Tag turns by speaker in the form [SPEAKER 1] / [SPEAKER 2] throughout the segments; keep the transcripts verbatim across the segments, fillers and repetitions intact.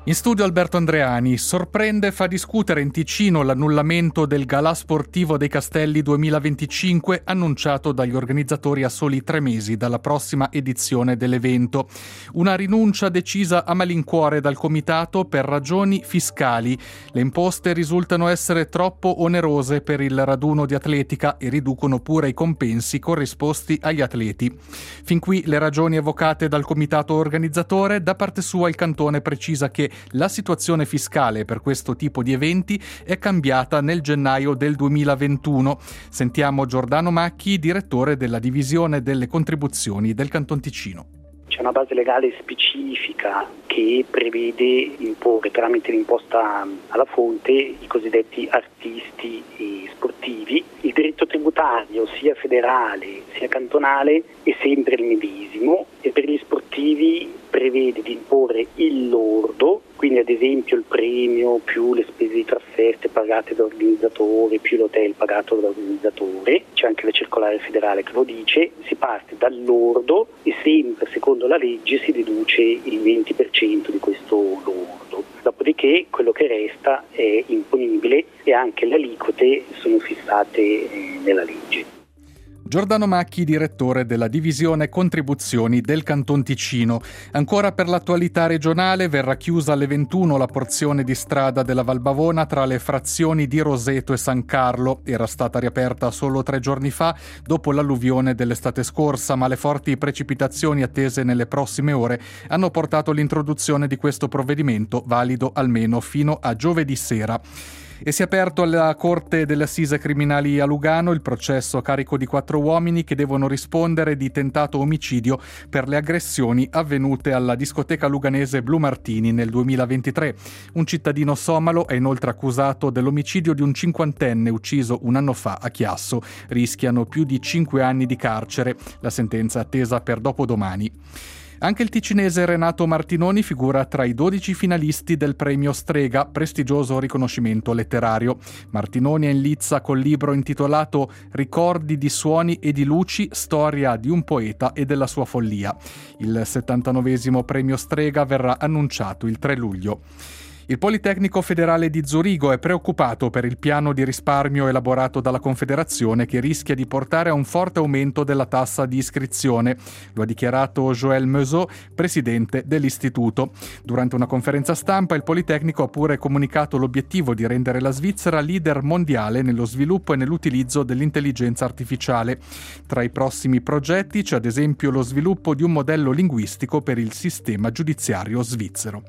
[SPEAKER 1] In studio Alberto Andreani. Sorprende e fa discutere in Ticino l'annullamento del Galà Sportivo dei Castelli duemilaventicinque annunciato dagli organizzatori a soli tre mesi dalla prossima edizione dell'evento. Una rinuncia decisa a malincuore dal comitato per ragioni fiscali. Le imposte risultano essere troppo onerose per il raduno di atletica e riducono pure i compensi corrisposti agli atleti. Fin qui le ragioni evocate dal comitato organizzatore. Da parte sua il cantone precisa che la situazione fiscale per questo tipo di eventi è cambiata nel gennaio del duemilaventuno. Sentiamo Giordano Macchi, direttore della divisione delle contribuzioni del Canton Ticino.
[SPEAKER 2] C'è una base legale specifica che prevede imporre tramite l'imposta alla fonte i cosiddetti artisti e sportivi. Il diritto tributario sia federale sia cantonale è sempre il medesimo e per gli sportivi prevede di imporre il lordo, quindi ad esempio il premio più le spese di trasferte pagate dall'organizzatore più l'hotel pagato dall'organizzatore, c'è anche la circolare federale che lo dice, si parte dal lordo e sempre secondo la legge si deduce il venti per cento di questo lordo. Dopodiché quello che resta è imponibile e anche le aliquote sono fissate eh, nella legge.
[SPEAKER 1] Giordano Macchi, direttore della divisione contribuzioni del Canton Ticino. Ancora per l'attualità regionale, verrà chiusa alle ventuno la porzione di strada della Val Bavona tra le frazioni di Roseto e San Carlo. Era stata riaperta solo tre giorni fa dopo l'alluvione dell'estate scorsa, ma le forti precipitazioni attese nelle prossime ore hanno portato all'introduzione di questo provvedimento, valido almeno fino a giovedì sera. E si è aperto alla Corte delle Assise Criminali a Lugano il processo a carico di quattro uomini che devono rispondere di tentato omicidio per le aggressioni avvenute alla discoteca luganese Blue Martini nel duemilaventitré. Un cittadino somalo è inoltre accusato dell'omicidio di un cinquantenne ucciso un anno fa a Chiasso. Rischiano più di cinque anni di carcere. La sentenza è attesa per dopodomani. Anche il ticinese Renato Martinoni figura tra i dodici finalisti del premio Strega, prestigioso riconoscimento letterario. Martinoni è in lizza col libro intitolato Ricordi di suoni e di luci, storia di un poeta e della sua follia. Il settantanovesimo premio Strega verrà annunciato il tre luglio. Il Politecnico Federale di Zurigo è preoccupato per il piano di risparmio elaborato dalla Confederazione che rischia di portare a un forte aumento della tassa di iscrizione. Lo ha dichiarato Joël Meusot, presidente dell'istituto. Durante una conferenza stampa il Politecnico ha pure comunicato l'obiettivo di rendere la Svizzera leader mondiale nello sviluppo e nell'utilizzo dell'intelligenza artificiale. Tra i prossimi progetti c'è ad esempio lo sviluppo di un modello linguistico per il sistema giudiziario svizzero.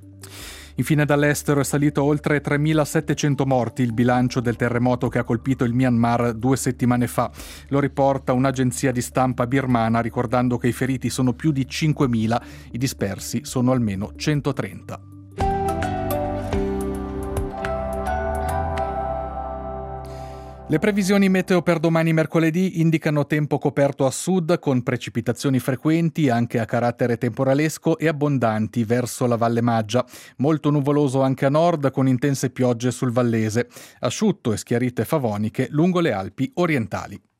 [SPEAKER 1] Infine dall'estero è salito a oltre tremilasettecento morti il bilancio del terremoto che ha colpito il Myanmar due settimane fa. Lo riporta un'agenzia di stampa birmana ricordando che i feriti sono più di cinquemila, i dispersi sono almeno centotrenta. Le previsioni meteo per domani mercoledì indicano tempo coperto a sud con precipitazioni frequenti anche a carattere temporalesco e abbondanti verso la Valle Maggia. Molto nuvoloso anche a nord con intense piogge sul Vallese. Asciutto e schiarite favoniche lungo le Alpi orientali.